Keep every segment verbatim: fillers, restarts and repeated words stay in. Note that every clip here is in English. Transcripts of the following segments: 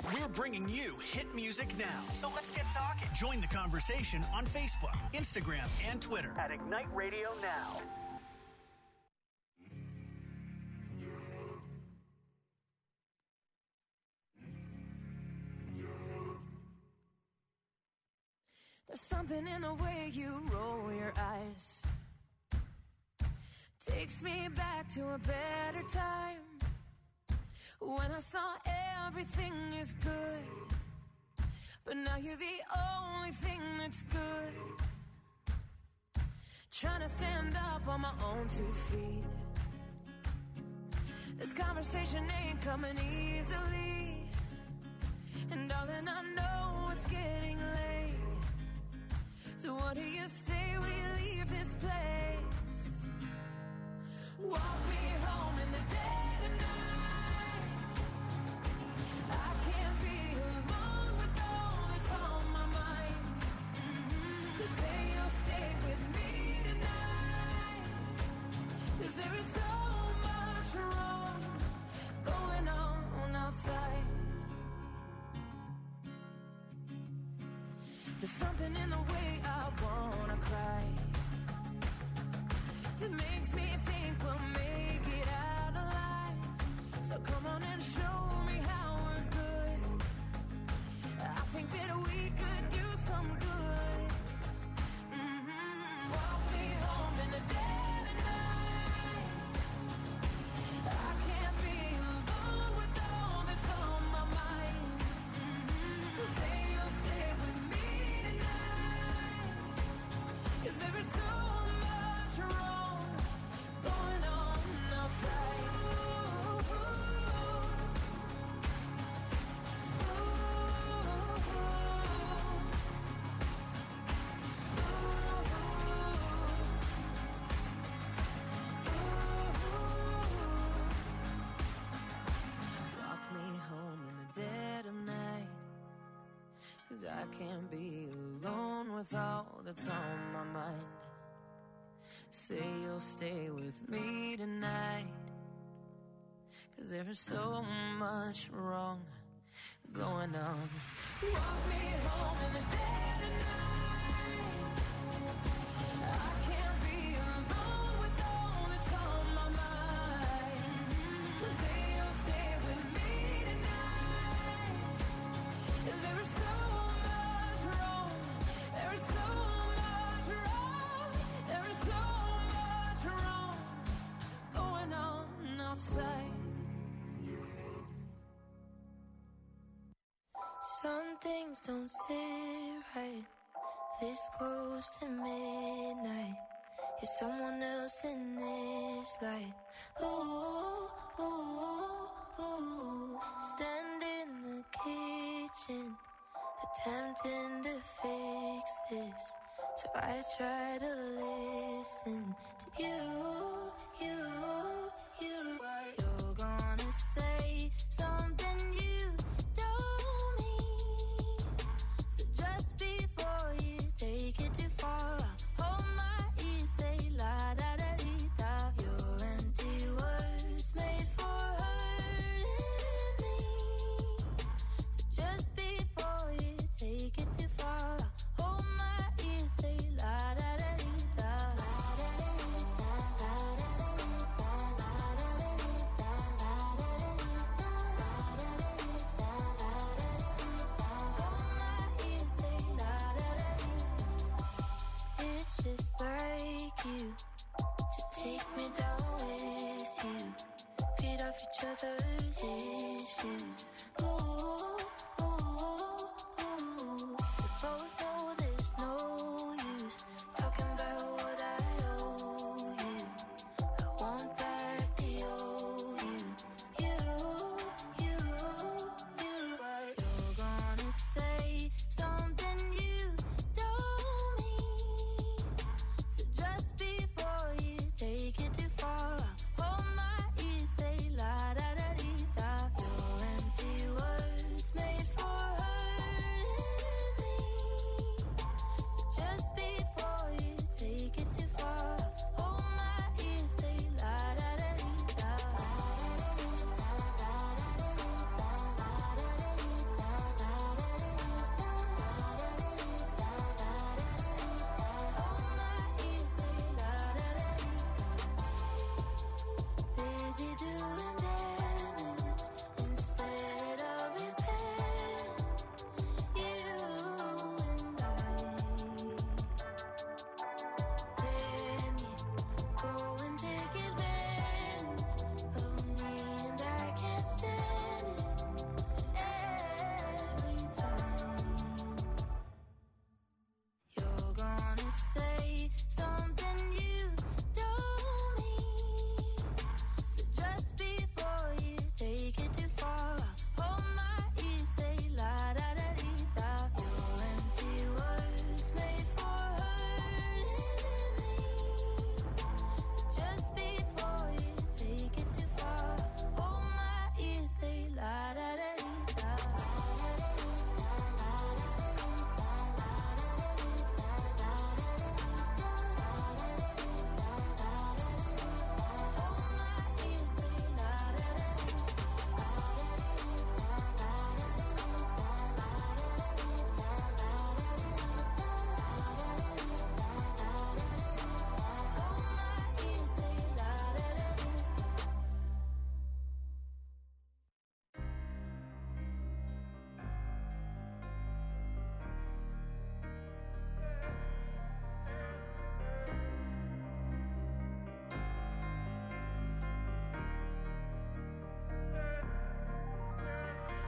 We're bringing you hit music now. So let's get talking. Join the conversation on Facebook, Instagram, and Twitter at Ignite Radio Now. There's something in the way you roll your eyes. Takes me back to a better time, when I saw everything is good, but now you're the only thing that's good. Trying to stand up on my own two feet. This conversation ain't coming easily, and darling, I know it's getting late. So what do you say we leave this place? Walk me home in the dead of night. I can't be alone with all that's on my mind. Mm-hmm. So say you'll stay with me tonight, 'cause there is so much wrong going on outside. There's something in the way I wanna cry that makes me think we'll make it out alive. So come on and show me how we're good. I think that we could do some good. Mm-hmm. Walk me home in the dead of night. I can't be alone with all that's on my mind. Mm-hmm. So say you'll stay with me tonight, 'cause there is so much wrong going on outside. Ooh, ooh, Walk me home in the dead of night, 'cause I can't be alone with all that's on my mind. Say you'll stay with me tonight, 'cause there is so much wrong going on. Walk me home in the dead of night. I can't be alone with all that's on my mind. So say you'll stay with me tonight, 'cause there is so much wrong. There is so much wrong. There is so much wrong going on outside. Some things don't sit right this close to midnight. You're someone else in this light. Ooh, ooh, ooh. Stand in the kitchen, attempting to fix this. So I try to listen to you, you, you. You're gonna say something you don't mean. So just before you take it too far, hold my ear, say la da da dee da. Your empty words made for hurting me. So just before you take it too far, hold my ear, say la da da dee da. La da da dee da da.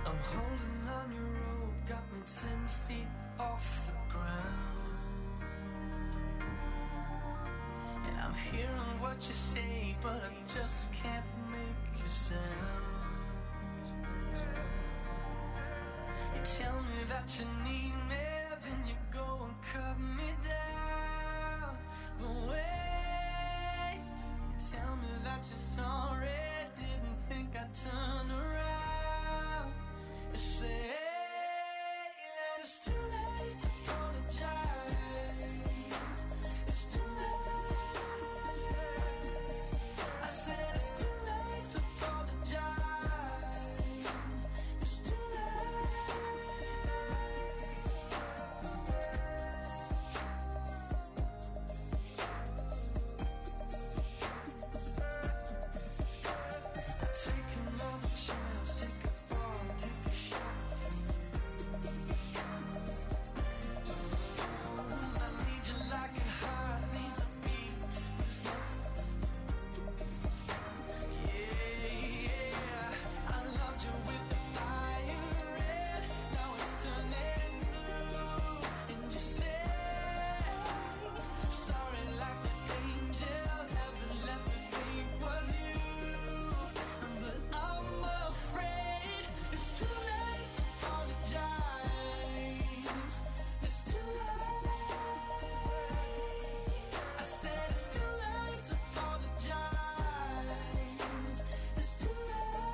I'm holding on your rope, got me ten feet off the ground. And I'm hearing what you say, but I just can't make you sound. You tell me that you need me, then you go and cut me down. But wait, you tell me that you're sorry, didn't think I'd turn around. You say that it's too late to apologize. It's too late. I said it's too late to apologize. It's too take another chance, take a fall, take a shot. I need you like a heart needs a beat. Yeah, yeah. I loved you with the fire red. Now it's turning blue. And you say sorry like an angel. Heaven let me think was you. But I'm afraid it's too late to apologize. It's too late. I said it's too late to apologize. It's too late.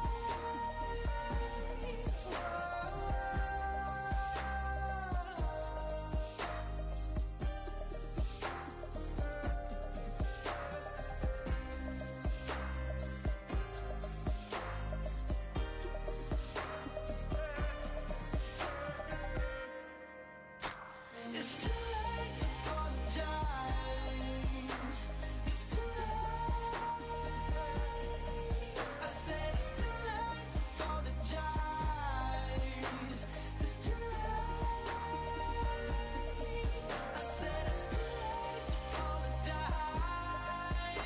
It's too late to apologize. It's too late. I said it's too late to apologize. It's too late. I said it's too late to apologize.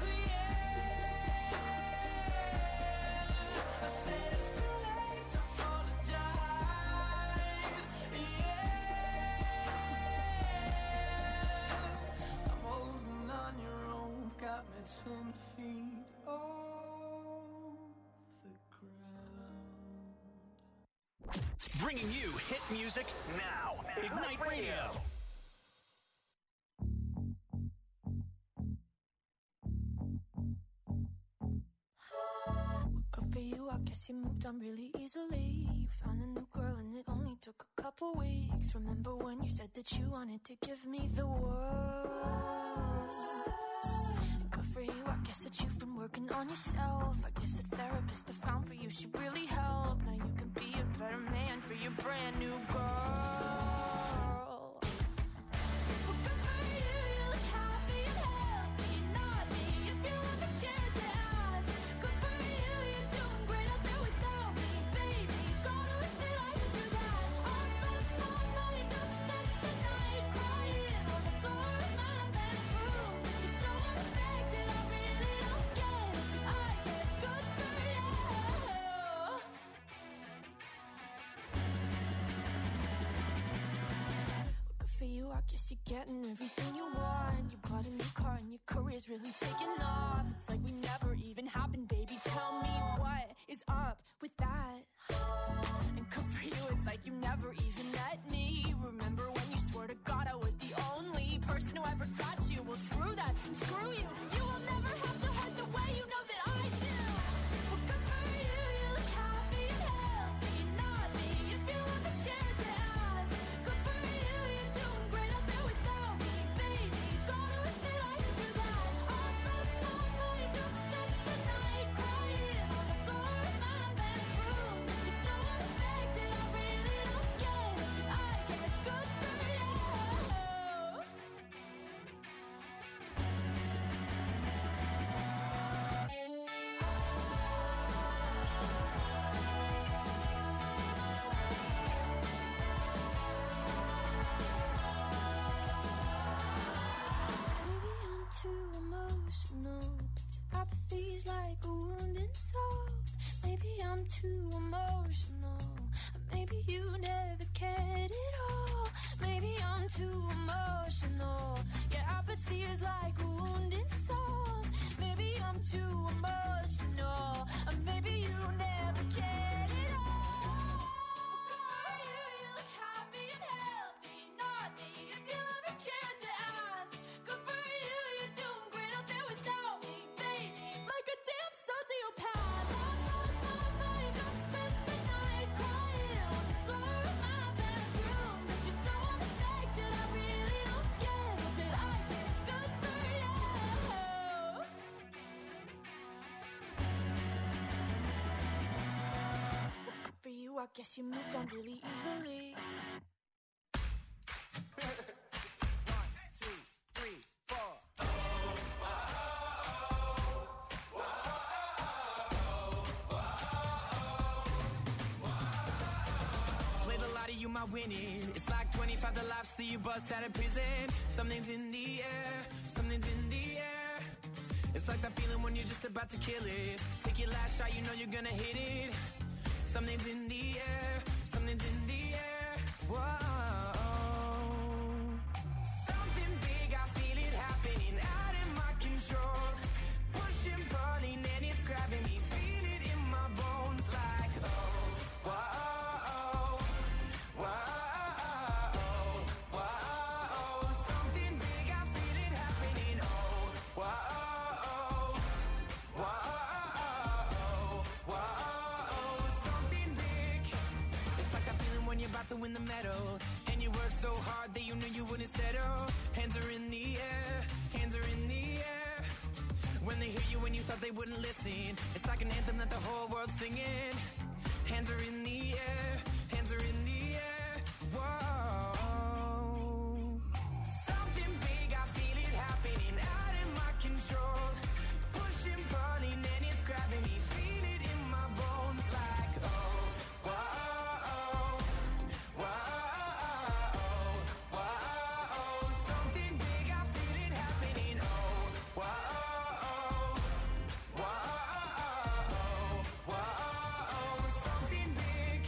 Yeah. I said it's too late to apologize. Yeah. I'm holding on your rope, got me ten feet off the ground. Bringing you hit music now. Ignite Radio. Good for you, I guess you moved on really easily. You found a new girl and it only took a couple weeks. Remember when you said that you wanted to give me the world? And good for you, I guess that you've been working on yourself. I guess the therapist I found for you should really help. Now you can be a better man for your brand new girl. Well, good for you, you look happy and healthy. Not me, if you ever cared to ask. Good for you, you're doing great out there without me, baby. God, I wish that I could do that. I lost my mind, I've spent the night crying on the floor of my bedroom. You're so unaffected, I really don't get it. I guess good for you. Good for you, I guess you're getting everything you want. You bought a new car and your career's really taking off. It's like we never even happened, baby. Tell me what is up with that? And good for you, it's like you never even met me. Remember when you swore to God I was the only person who ever got you? Well, screw that, screw you. You will never have to hurt the way you know that I do. Well, good for you, you look happy and healthy. Not me, if you ever cared to ask. Good for you, you're doing great out there without me, baby. God, I wish that I could do that. I lost my mind, I've spent the night crying on the floor of my bedroom. You're so unaffected, I really don't get it. I guess good for you. Maybe I'm too emotional, but apathy's like a wound inside. Maybe I'm too emotional. maybe you never cared at all. Maybe I'm too emotional. Your apathy is like a wounded soul. Maybe I'm too emotional. Or maybe you never cared at all. For you, you look happy and healthy. Not me, if you ever cared to ask. Good for you, you're doing great out there without me, baby. Like a damn sociopath. I lost my mind, I've spent the night crying on the floor of my bedroom. But you're so unaffected, I really don't get it. But I guess good for you. Good for you, I guess you moved on really easily. Played a lot of you, my winning. It's like twenty-five the lives that you bust out of prison. Something's in the air, something's in the air. It's like that feeling when you're just about to kill it. Take your last shot, you know you're gonna hit it. Something's in the air, something's in the air. Whoa. Something big, I feel it happening out in my control. Pushing, pulling, and it's grabbing me. Feel it in my bones like, oh, whoa, whoa, whoa. Something big, I feel it happening. Oh, whoa, whoa, whoa. Something big. It's like that feeling when you're about to win the medal. And you work so hard that you knew you wouldn't settle. Hands are in the air, hands are in the air. When they hear you when you thought they wouldn't listen. It's like an anthem that the whole world's singing. Hands are in the air, hands are in the air. Whoa. Something big, I feel it happening out in my control. Pushing, pulling, and it's grabbing me. Feel it in my bones like, oh, whoa, whoa, whoa. Something big, I feel it happening. Oh, whoa, whoa, whoa. Something big.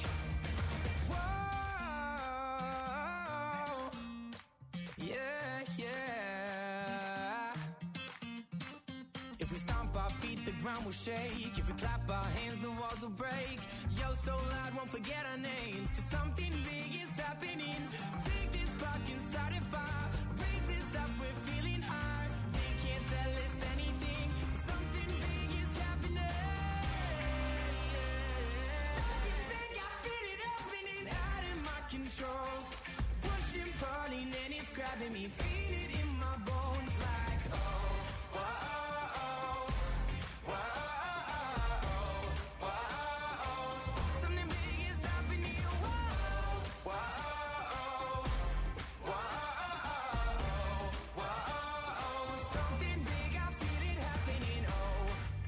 Whoa. Yeah, yeah. If we stomp our feet, the ground will shake. If we clap our hands, the walls will break. Yo, so loud, won't forget our names. Cause something big is happening. Take this spark and start a fire. Raise this up, we're feeling high. They can't tell us anything. Something big is happening. Something big, I feel it happening out in my control. Pushing, pulling, and it's grabbing me. Feel it in my bones like, oh, whoa, whoa, whoa. Something big is happening. Whoa, whoa, whoa, whoa. Something big, I feel it happening. Oh.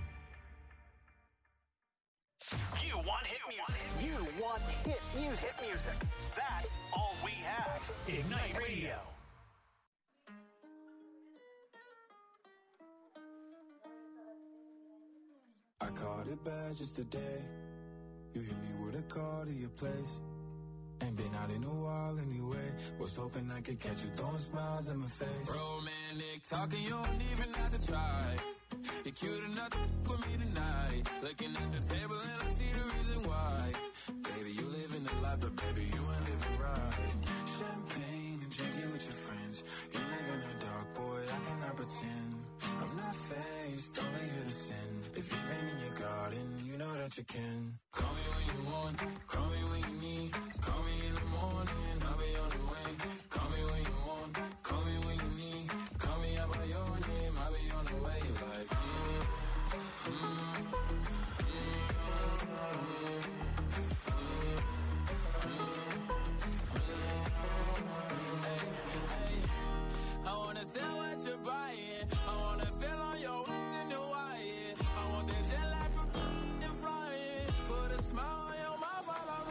You want hit music. You want hit music. Hit music. That's all we have. Ignite Radio. I caught it bad just today. You hit me with a call to your place. Ain't been out in a while anyway. Was hoping I could catch you throwing smiles in my face. Romantic talking, you don't even have to try. You're cute enough to f- with me tonight. Looking at the table and I see the reason why. Baby, you living the life, but baby, you ain't living right. Champagne and drinking with your friends. You live in the dark, boy, I cannot pretend. I'm not faced, only here to sin. If you've been in your garden, you know that you can. Call me when you want, call me when you need. Call me in the morning, I'll be on the way. Call me when you want, call me when you need. Call me out by your name, I'll be on the way. Like, mm, mm, mm, mm, hey, hey. I wanna sell what you're buying. I wanna feel on your in the wire. I want that jet lag from and flying. Put a smile on your mouth while I'm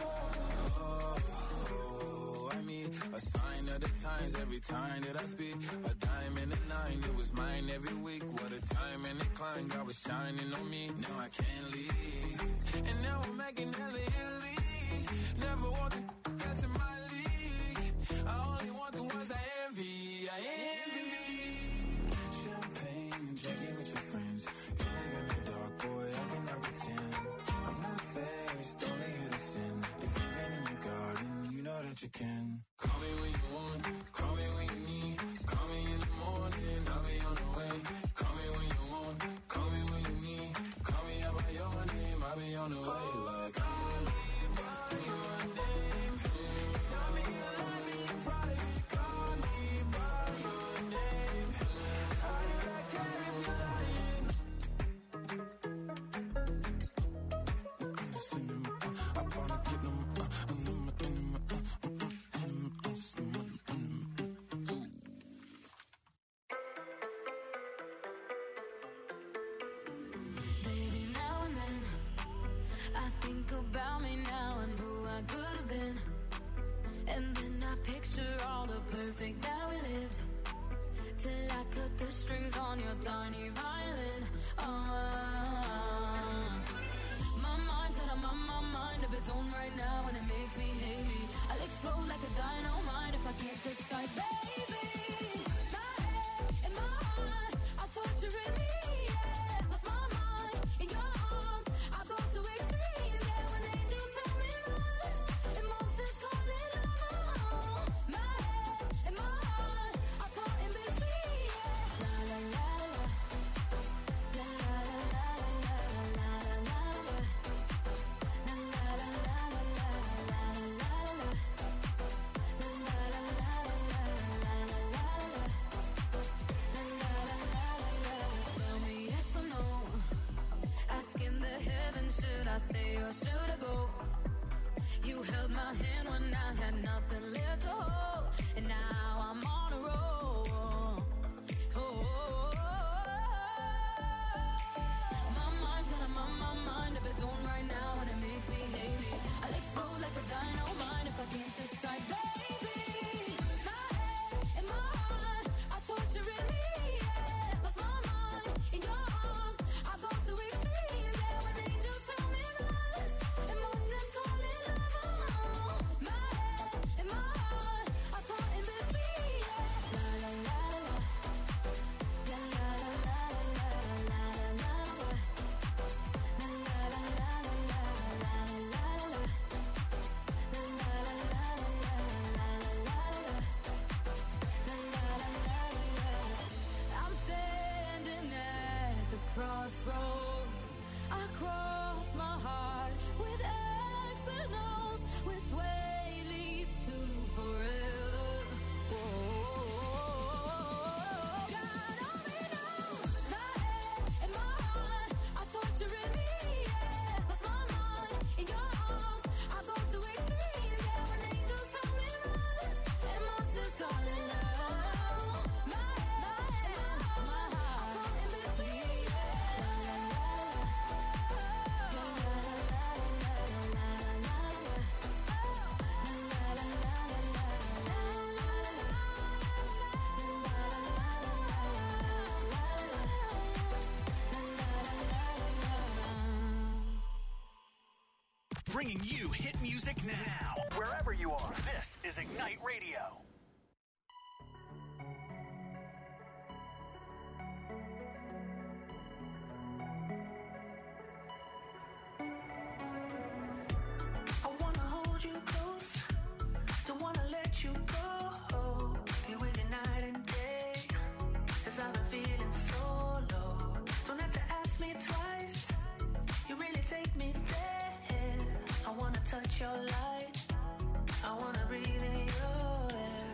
Oh, I mean, a sign of the times every time that I speak. A diamond and a nine, it was mine every week. What a time and a climb, God was shining on me. Now I can't leave. and now I'm making hella Italy. Never want the best in my league. I only want the ones I envy. I envy. Champagne and drinking with your friends. You live in the dark, boy, I cannot pretend. I'm not faced, only here to sin. If you've been in your garden, you know that you can. Call me when you want, call me when you need. Call me in the morning, I'll be on the way. Call me when you want, call me when you need. Call me out by your name, I'll be on the way. Like, call me by your name. Tell me you love me in private. Call me by your name. How did I care if you're lying? I wanna get them, uh, and them, and them, uh, Baby, now and then I think about me now and who I could have been. And then I picture all the perfect that we lived. Till I cut the strings on your tiny violin. Uh, my mind's got a my, my mind of its own right now, and it makes me hate me. I'll explode like a dynamite if I can't decide, baby. My head and my heart are torturing me. Yeah, lost my mind in your arms. I go to extremes. Yeah, when angels tell me run, and monsters call it love. My head and my heart are caught in between. Yeah, la la la la, la la la la la la la la, la la la la la la la la. Tell me yes or no. Asking the heavens, should I stay or should I go? You held my hand when I had nothing left to hold, and now I'm on a roll. Oh, oh, oh, oh. My mind's got a my, my mind of its own right now, and it makes me hate me. I'll explode like a dynamite if I can't decide, baby. My head and my heart are torturing me. Yeah, lost my mind in your arms. I go to extremes. Yeah, when angels tell me run, and monsters call it love. My head and my heart are caught in between. Yeah, la la la la, la la la la la la la la, la la la la la la la la. I'm standing at the crossroads. I cross my heart with X and O's. Which way leads to forever? Whoa. God only knows. My head and my heart are torturing me. Yeah, lost my mind in your arms. I go to extremes. Yeah, when angels tell me run, and monsters call it love. My head and my heart are caught in between. La la la la, la la la la la la, la la la la Bringing you hit music now, wherever you are. This is Ignite Radio. I wanna hold you close, don't wanna let you go. Be with you night and day, cause I've been feeling so low. Don't have to ask me twice, you really take me there. I wanna touch your light, I wanna breathe in your air.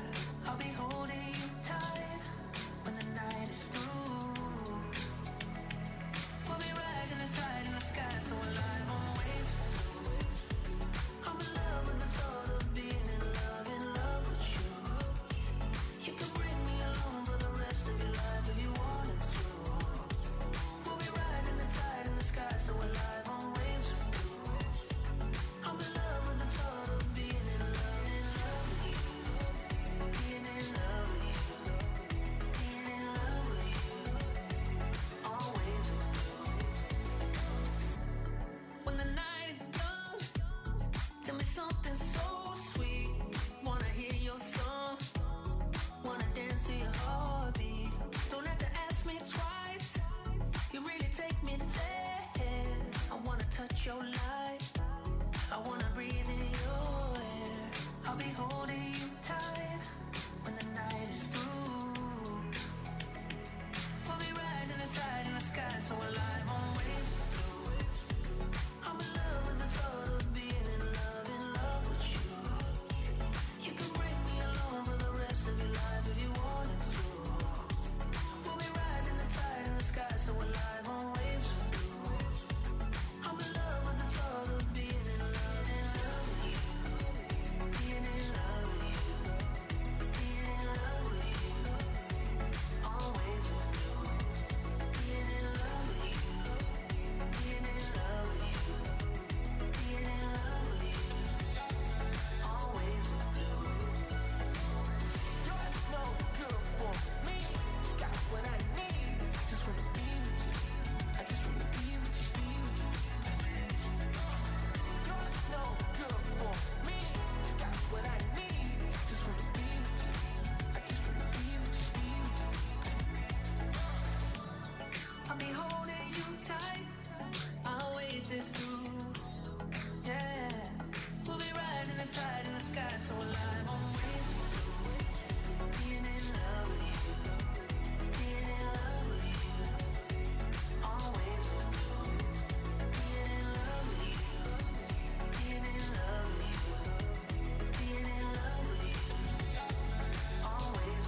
a tide in the sky, so alive. Always being in love with you, being in love with you. Always being in love with you, being in love with you, being in love with you. Always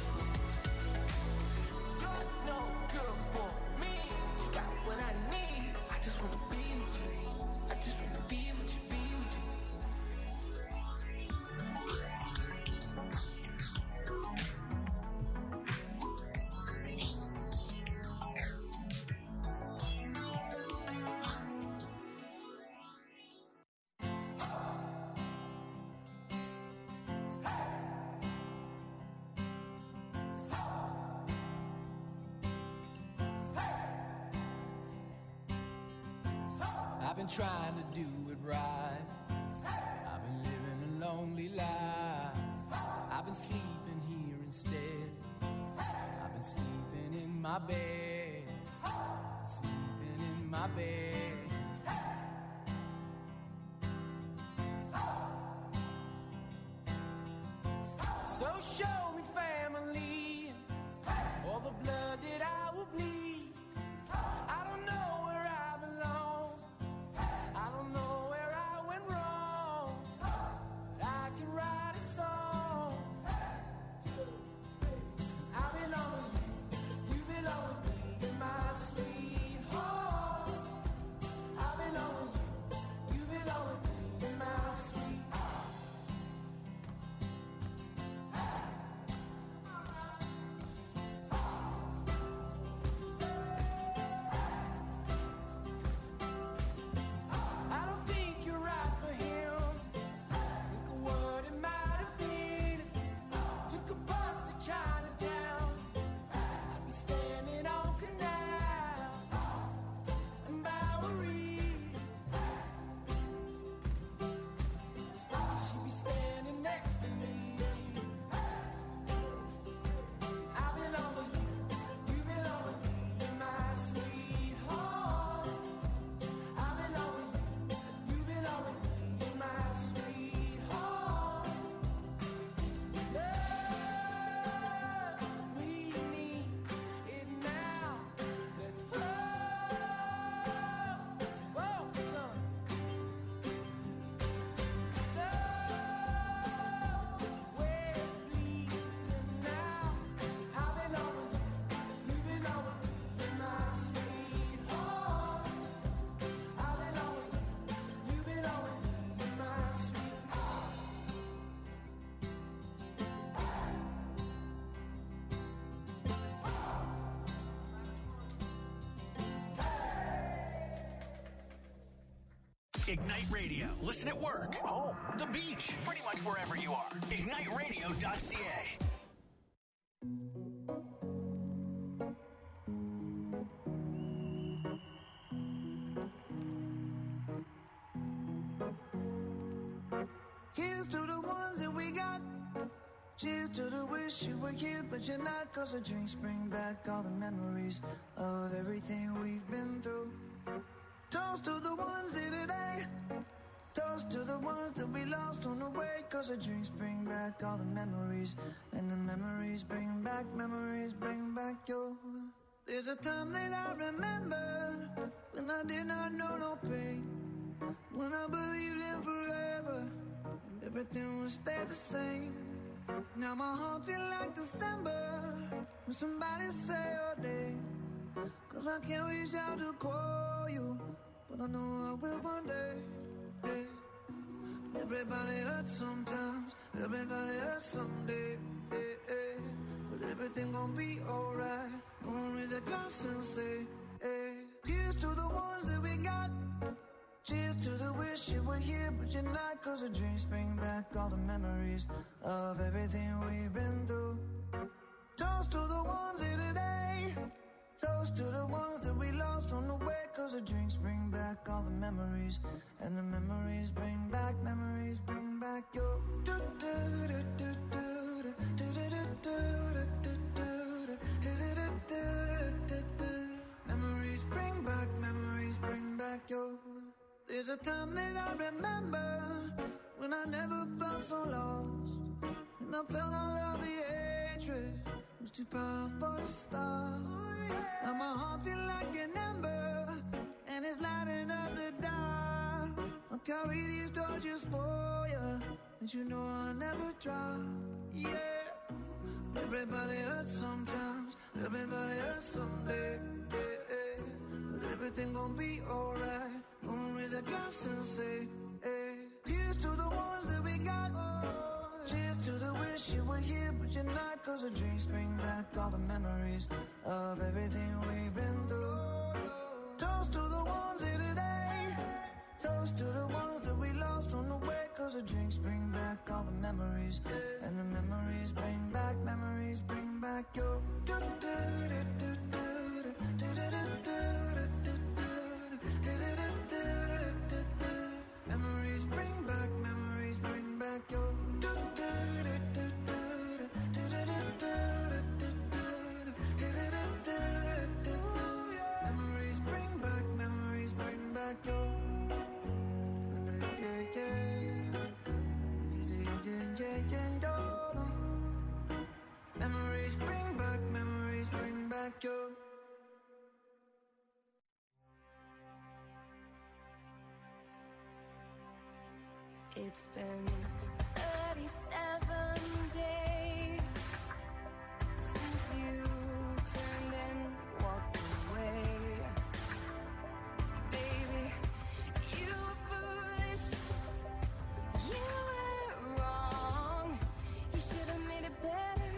you're no good for me. You got what I need. I just wanna be with you. I just wanna be with you, be with you. I've been trying to do it right. I've been living a lonely life. I've been sleeping here instead. I've been sleeping in my bed. Sleeping in my bed. So show me family, all the blood that I will bleed. I don't know where I belong. I don't know where I went wrong. I can write a song. I belong with you, you belong with me, in my sweet home. I belong with you, you belong with me, in my sweet home. I don't think you're right for him. Think of what it might have been if you took a bus to Chinatown. I'd be standing on Canal and Bowery. She'd be standing next to me. I belong with you, you belong with me, in my sweet home. I belong with you, you belong with me, in my sweet home. Love, we need it now. Let's flow, whoa, son. So, we're bleeding now. I belong with you, you belong with me, in my sweet home. I belong with you, you belong with me, in my sweet home. Ignite Radio. Listen at work, home, the beach, pretty much wherever you are. ignite radio dot c a. Here's to the ones that we got. Cheers to the wish you were here, but you're not. Cause the drinks bring back all the memories of everything we've been through. Toast to the ones here today. Toast to the ones that we lost on the way. Cause the drinks bring back all the memories. And the memories bring back, memories bring back your. There's a time that I remember when I did not know no pain. When I believed in forever and everything would stay the same. Now my heart feel like December when somebody say your name. Cause I can't reach out to call you, but I know I will one day. Yeah. Everybody hurts sometimes, everybody hurts someday. Yeah, yeah. But everything gon' be alright. Gonna raise a glass and say, hey. Here's to the ones that we got. Cheers to the wish you were here, but you're not. Cause the drinks bring back all the memories of everything we've been through. Toast to the ones here today. Toast to the ones that we lost on the way. Cause the drinks bring back all the memories. And the memories bring back, memories bring back your. Memories bring back, memories bring back your. There's a time that I remember when I never felt so lost. And I felt all of the hatred was too powerful to stop. Now my heart feel like an ember, and it's lighting up the dark. I'll carry these torches for you, and you know I'll never drop. Yeah, everybody hurts sometimes, everybody hurts someday. Yeah, yeah. But everything gon' be alright. Gonna raise a glass and say, hey, here's to the ones that we got. Oh, cheers to the wish you were here, but you're not. Cause the drinks bring back all the memories of everything we've been through. Toast to the ones here today. Toast to the ones that we lost on the way. Cause the drinks bring back all the memories. And the memories bring back, memories bring back your memories bring back, memories bring back your memories bring back, memories bring back your memories bring back, memories bring back your. It's been thirty-seven days since you turned and walked away. Baby, you were foolish, you were wrong, you should have made it better.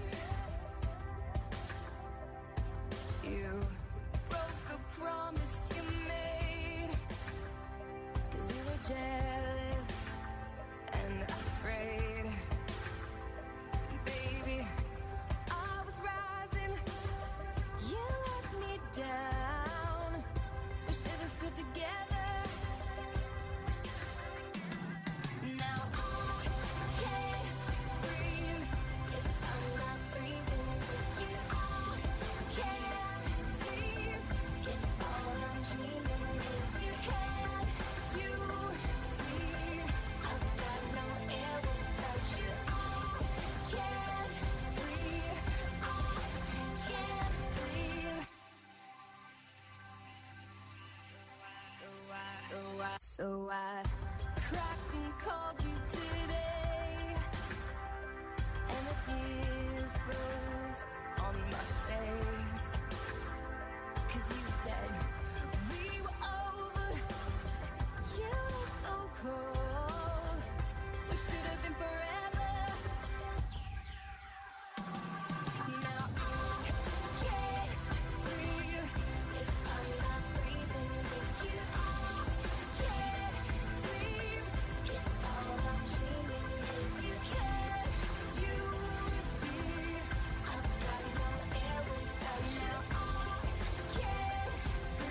You broke the promise you made, cause you were jealous and afraid. Baby, I was rising, you let me down. We should have stood together. Now I can't breathe if I'm not breathing with you. I can't sleep if all I'm dreaming is you. Can you see I've got no air without you? I can't breathe, I can't breathe. So I cracked and called you today, and the tears froze on my face. Cause you said we were over, you were so cold, we should have been forever. Now I can't breathe if I'm not breathing with you. I can't sleep if all I'm dreaming is you. Can you see I've got no air without you? I can't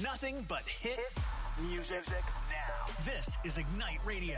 Nothing but hit music now. This is Ignite Radio.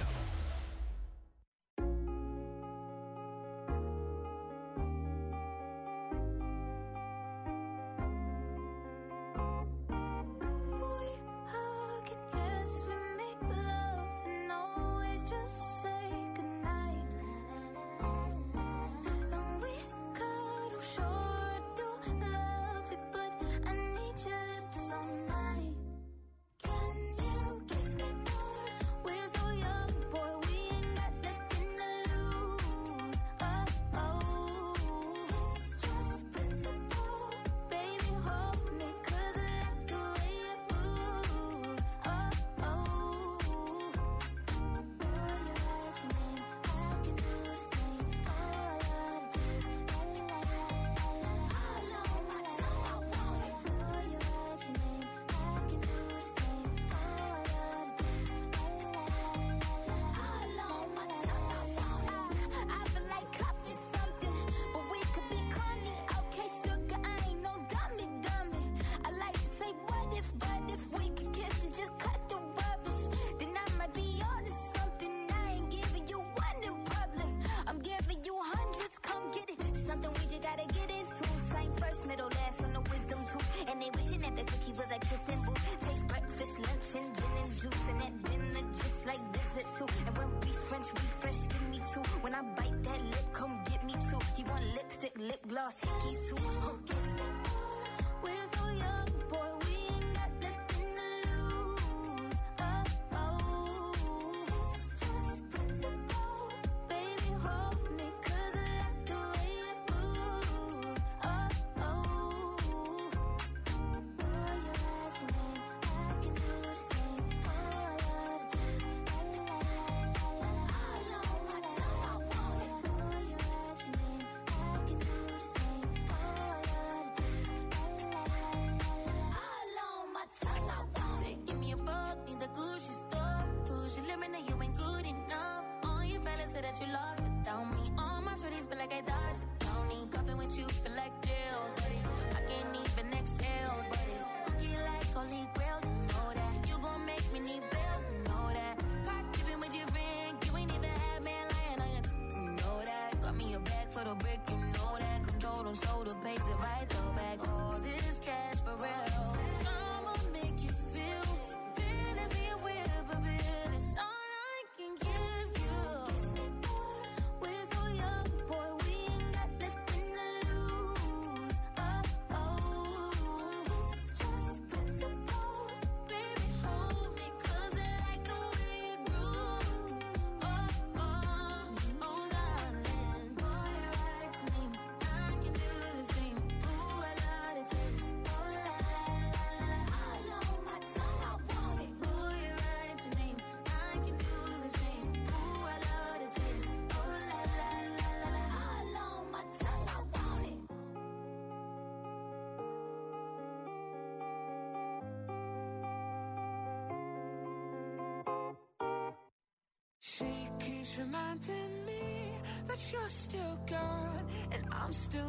She keeps reminding me that you're still gone and I'm still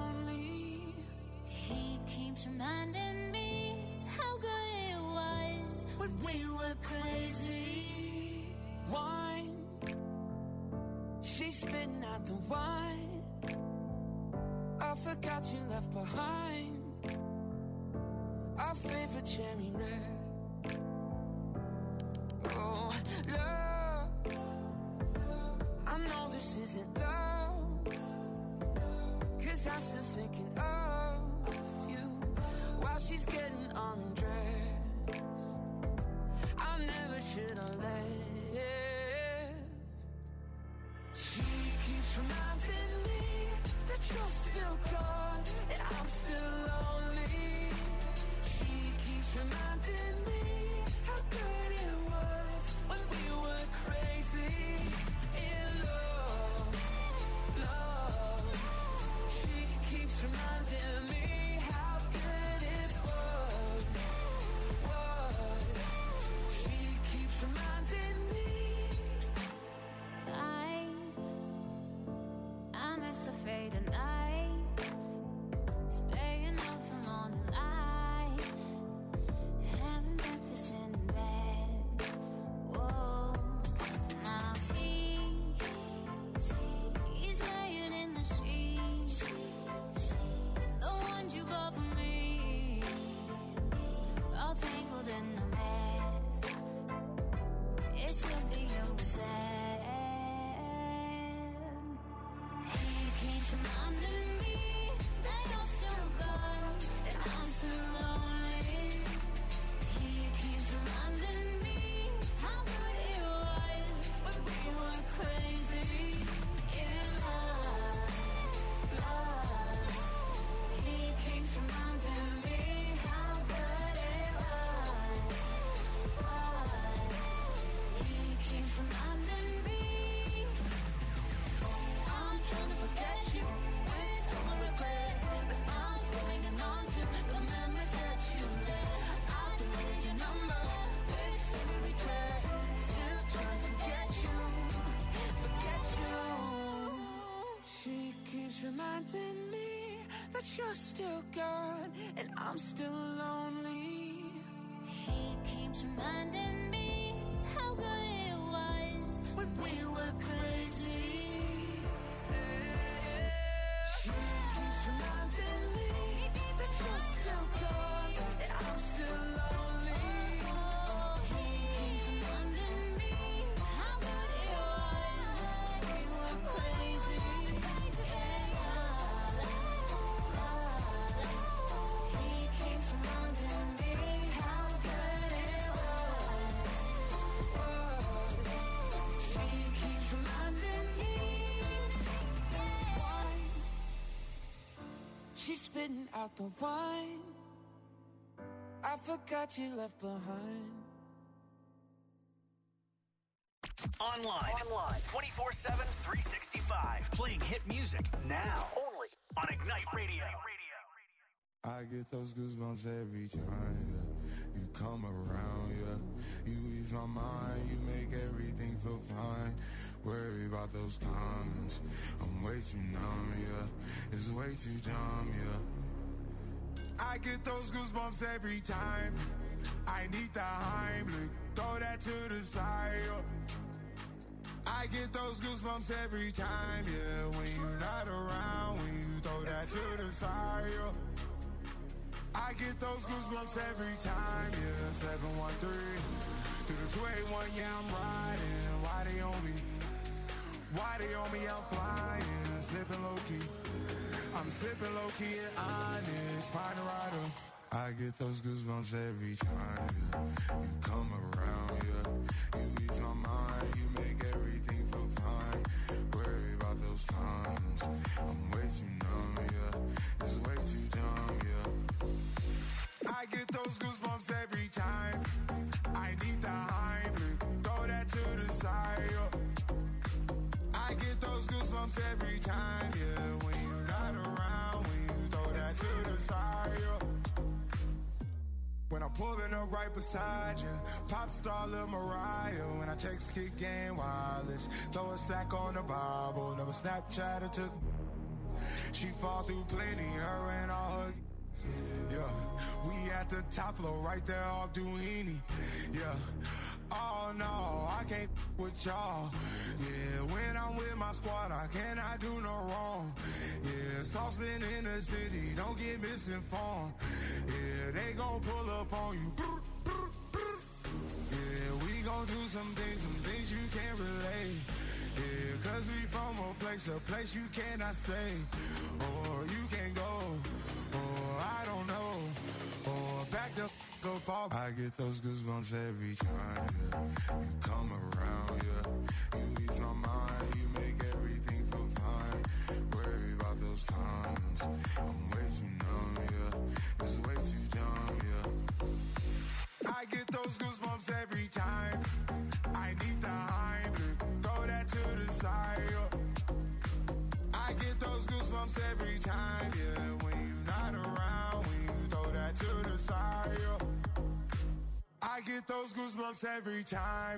lonely. He keeps reminding me how good it was when we were crazy. Wine, she's spitting out the wine. I forgot you left behind our favorite cherry red. Oh, love, I know this isn't love, 'cause I'm still thinking of you while she's getting undressed. I never should have left. She keeps reminding me that you're still gone and I'm still lonely. She keeps reminding me how good it was when we were crazy in love, love. She keeps reminding me how good it was, was. She keeps reminding me. Night, I'm as afraid of night, staying out till morning light. keeps reminding me that you're still gone and I'm still lonely. He keeps reminding me how good it was when we were crazy. She keeps reminding me that you're still gone and I'm still lonely. He keeps reminding me how good it was when we were crazy. He keeps reminding me how good it was. She keeps reminding me. She's spitting out the wine I forgot you left behind. Online. Online. twenty-four seven, three sixty-five. Playing hit music now. Only on Ignite Radio. I get those goosebumps every time, yeah. You come around, yeah. You ease my mind, you make everything feel fine. Worry about those comments, I'm way too numb, yeah. It's way too dumb, yeah. I get those goosebumps every time. I need the Heimlich, throw that to the side, yeah. I get those goosebumps every time, yeah. When you're not around, when you throw that to the side, yeah. I get those goosebumps every time, yeah. seven one three through the two eight one, yeah, I'm riding. Why they on me? Why they on me? I'm flying, slipping low key. I'm slipping low key at Onyx, find a rider. I get those goosebumps every time, yeah. You come around, yeah. You ease my mind, you make everything feel fine. Worry about those comments, I'm way too numb, yeah. It's way too dumb, yeah. I get those goosebumps every time. I need the Heimlich, throw that to the side, yeah. I get those goosebumps every time, yeah. When you're not around, when you throw that to the side, yeah. When I'm pulling up right beside you, pop star Lil Mariah. When I text kick game wireless, throw a stack on the Bible. Never Snapchat or took. She fall through plenty, her and all her. Yeah, we at the top floor, right there off Duini. Yeah. Oh no, I can't with y'all. Yeah, when I'm with my squad, I cannot do no wrong. Yeah, sauce been in the city, don't get misinformed. Yeah, they gon' pull up on you. Yeah, we gon' do some things, some things you can't relate. Yeah, cause we from a place, a place you cannot stay. Or you can't go, or I don't know. Or back the go fall. I get those goosebumps every time, yeah. You come around, yeah. You ease my mind, you make everything feel fine. Worry about those comments, I'm way too numb, yeah. It's way too dumb, yeah. I get those goosebumps every time. I need the Heimlich, throw that to the side, yeah. I get those goosebumps every time, yeah. When you're not around, when you throw that to the side, yeah. I get those goosebumps every time.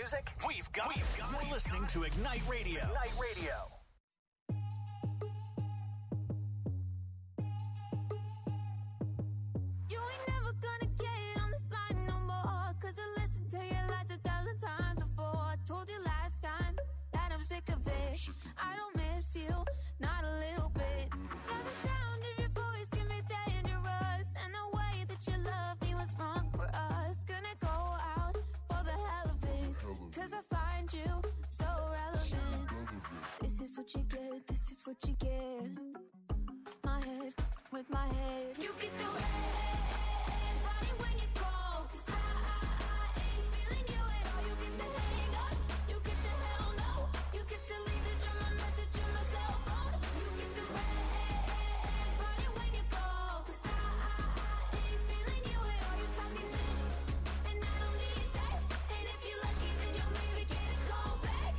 music, we've got, we've got You're listening to Ignite Radio. Ignite Radio. You ain't never gonna get on this line no more, 'cause I listened to your lies a thousand times before. I told you last time that I'm sick of it. I don't miss you, not a little bit. Now the sound of your voice can be dangerous, and the way that you love me was wrong for us. Gonna go out for the hell of it, 'cause I find you so relevant. This is what you get, this is what you get. My head with my head. You get the head body when you call, 'cause I, I, I ain't feeling you at all. You get the hang up, you get the hell no. You get to leave the drum, my message in my cell phone. You get the head body when you call, 'cause I, I, I ain't feeling you at all. You talking this, and I don't need that. And if you're lucky, then you'll maybe get a call back.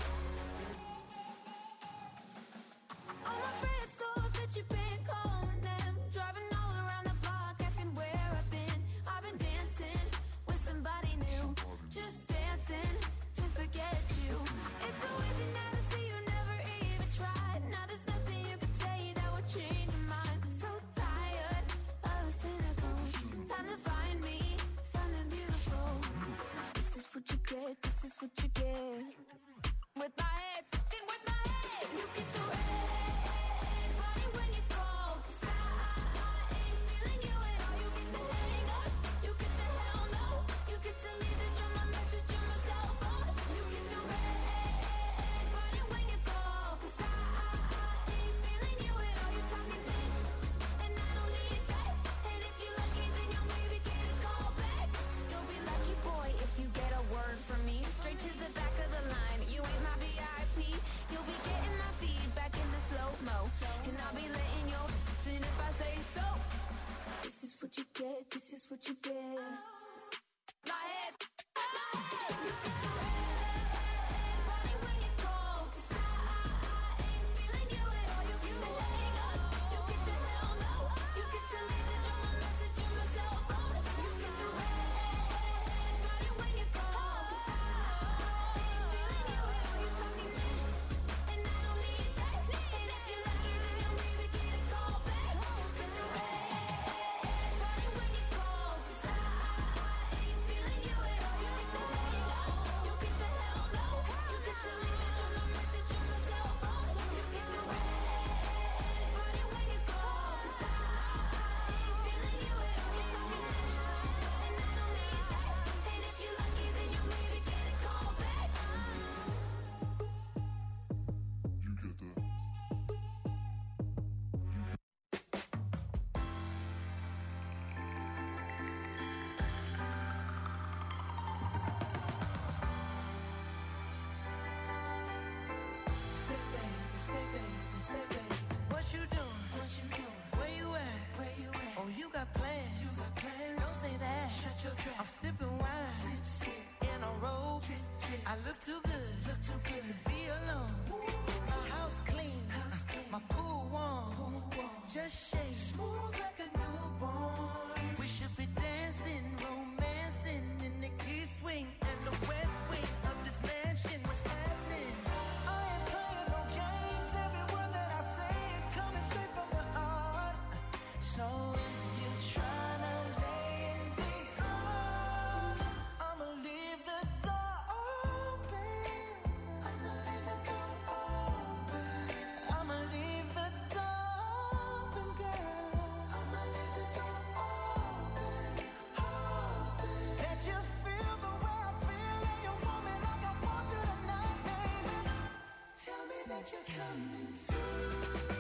All my friends thought that you've been calling them, driving all around the block, asking where I've been. I've been dancing with somebody new, just dancing to forget you. It's so easy now to see you never even tried. Now there's nothing you can say that would change your mind. I'm so tired of the cynical. Time to find me something beautiful. This is what you get, this is what you get. With my head, fucking with my head. You get the head body when you call, 'cause I, I, I ain't feeling you at all. You get the hang up, you get the hell no. You get to leave the drum, my message in my cell phone. You get the head body when you call, 'cause I, I, I ain't feeling you at all. You talking this, and I don't need that. And if you're lucky, then you'll maybe get a call back. You'll be lucky, boy, if you get a word from me. Straight to the back of the line, you ain't my V I P. You'll be getting my feedback in the slow-mo, and I'll be letting your in if I say so. This is what you get, this is what you get. My head, my head. You get the head body when you call, 'cause I, I, I ain't feeling you at all. You get the hang up, you get the hell no. You get to leave the drum, my message in my cell phone. You get the head body when you call, 'cause I, I ain't feeling you at all. You talking this, and I don't need that. And if you're lucky, then you'll maybe get a call back. You get the head body when you call, 'cause I, I ain't feeling you at all. You get the hang up, you get the hell no. You get to leave the drum, my message in my cell phone. You get the head body when you call, 'cause I, I ain't feeling you at all. You talking this, and I don't need that. And if you're lucky, then you'll maybe get a call back. You get the. Say baby, say baby, say baby. What you doing? What you doing? Where you at? Where you at? Oh, you got plans. You got plans. Don't say that. Shut your trap. I'm sipping wine. Sip, sip. In a robe. Drip, drip. I look too good. Look too good to be alone. My house clean. House clean. My pool warm. Pool warm. Just shake. Smooth like a newborn. We should be dancing, romancing in the east wing and the west wing of this mansion. What's happening? I ain't playing no games. Every word that I say is coming straight from the heart. So if you're trying to lay in these arms, I'ma leave the door open. I'ma leave the door open. I'ma leave the door open, girl. I'ma leave the door open, open. Let you feel the way I feel, and you want me like I want you tonight, baby. Tell me that you're coming through.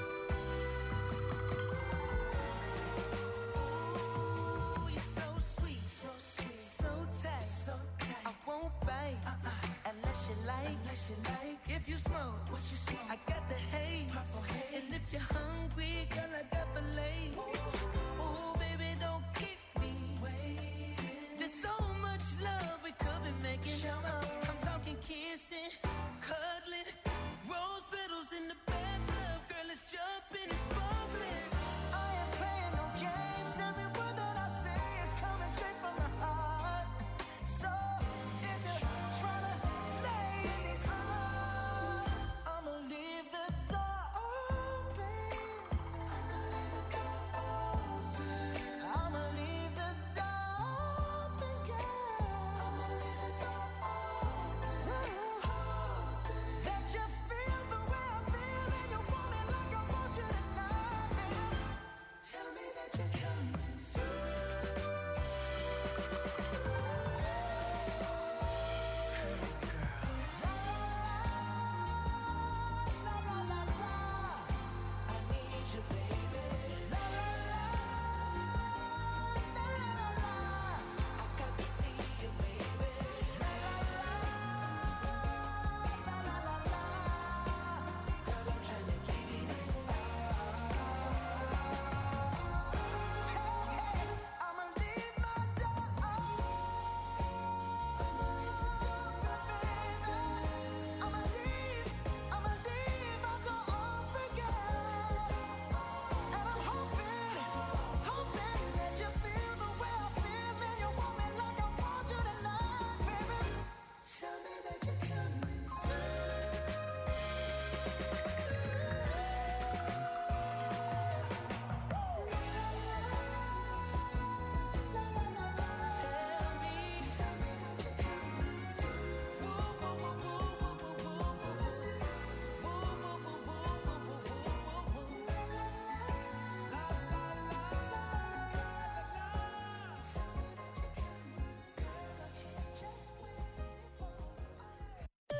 Ooh, you're so sweet, so sweet, so tight, so tight. I won't bite uh-uh. unless you like, unless you like. If you smoke, what you smoke? I got the haze. Purple haze. And if you're hungry, girl, I got fillets. Ooh, baby, don't keep me waiting. There's so much love we could be making. I'm talking kissing, cuddling, rose petals in the back.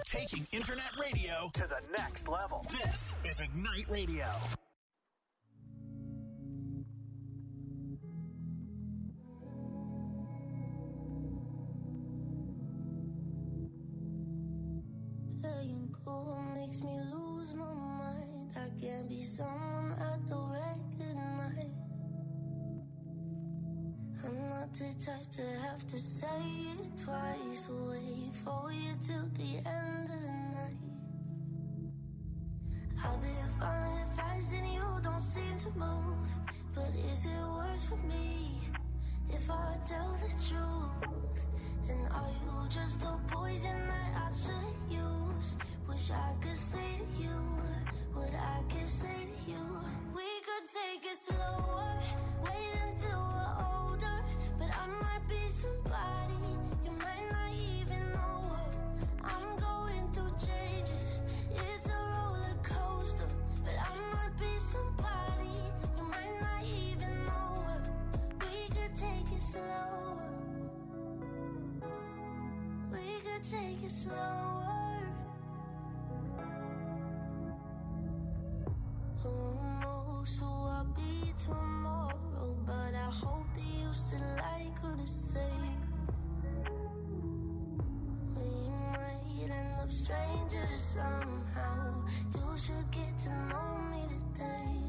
taking internet radio to the next level. This is Ignite Radio. Playing cool makes me lose my mind. I can't be someone I don't recognize. I'm not the type to have to say it twice. Wait for you till the end of the night. I'll be following advice and you don't seem to move. But is it worse for me if I tell the truth? And are you just a poison that I shouldn't use? Wish I could say to you what I could say to you. We could take it slower, wait until we're older. But I might be somebody you might not even know her. I'm going through changes, it's a roller coaster. But I might be somebody you might not even know her. We could take it slower, we could take it slower. Who knows who I'll be tomorrow, but I hope that you still like her the same. We might end up strangers somehow. You should get to know me today.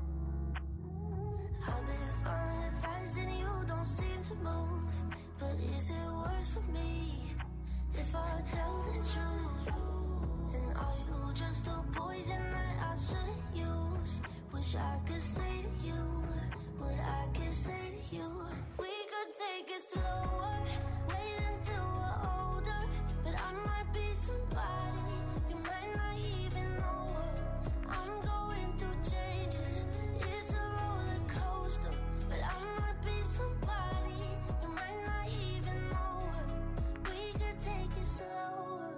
I've been following advice and you don't seem to move. But is it worse for me if I tell the truth? And are you just a poison that I shouldn't use? Wish I could say to you what I could say to you. We could take it slower, wait until we're older. But I might be somebody you might not even know her. I'm going through changes, it's a roller coaster. But I might be somebody you might not even know her. We could take it slower,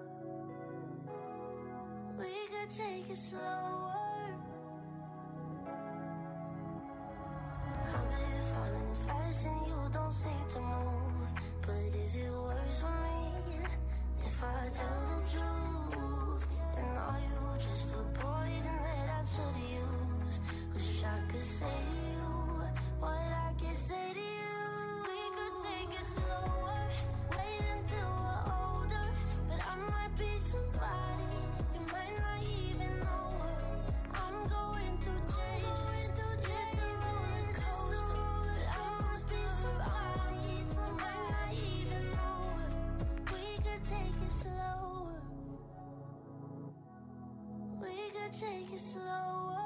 we could take it slower. I've been falling fast and you don't seem to move. But is it worse for me if I tell the truth? And are you just a poison that I should use? Wish I could say to you what I can say to you. We could take it slower, wait until we're older. But I might be somebody you might not even know her. I'm going through changes, it's a roller coaster. But I must be somebody you might not even know her. We could take it slower, we could take it slower.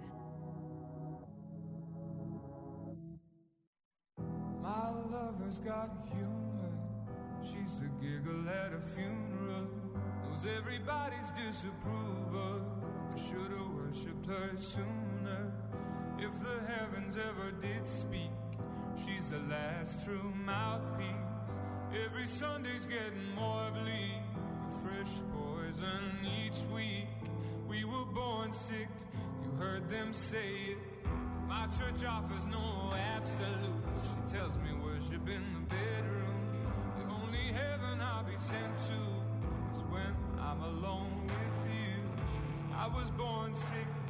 My lover's got humor. She's the giggle at a funeral. Knows everybody's disapproval. I should've worshipped her sooner. If the heavens ever did speak, she's the last true mouthpiece. Every Sunday's getting more bleak. A fresh poison each week. We were born sick, you heard them say it. My church offers no absolutes. She tells me worship in the bedroom. The only heaven I'll be sent to is when I'm alone with you. I was born sick,